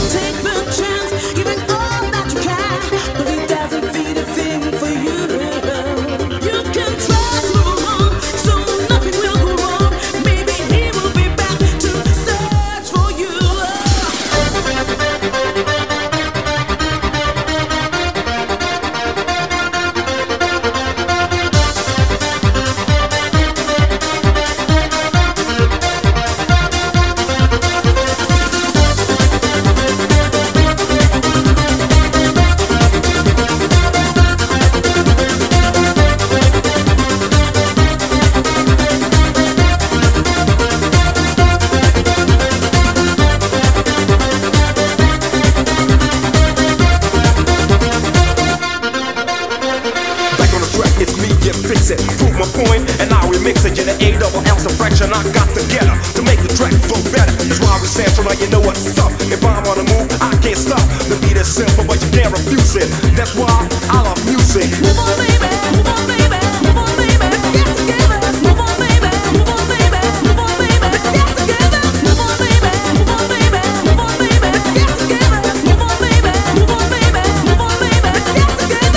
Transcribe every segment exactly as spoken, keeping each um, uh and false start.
Take the chance, giving all that you can, but it doesn't feed a thing for you. You can try to move on, so nothing will go wrong. Maybe he will be back to search for you. Fix it, prove my point, and I remix it. Yeah, the A double L's a fraction I got together to make the track flow better. That's why we sample, now you know what's up. If I'm on the move, I can't stop. The beat is simple, but you can't refuse it. That's why I love music. Move on, baby, move on, baby, move on, baby. Let's get together. Move on, baby, move on, baby, move on, baby. Let's get together. Move on, baby, move on, baby, move on, baby. Let's get together. Move on, baby, move on, baby, move on, baby. Let's get together.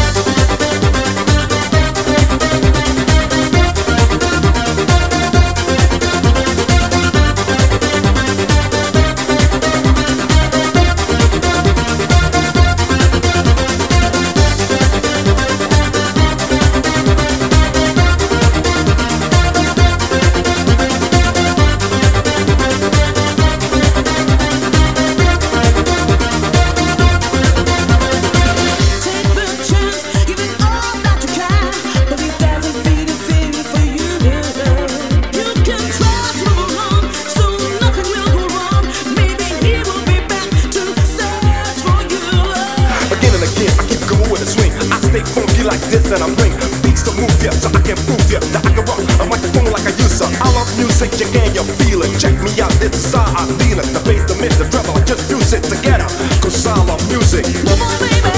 Like this and I bring beats to move ya, so I can prove ya that I can rock a microphone like I used to. I love music, you can you feel it. Check me out, this is how I feel it. The bass, the mid, the treble, I just fuse it together, cause I love music. Move on, baby.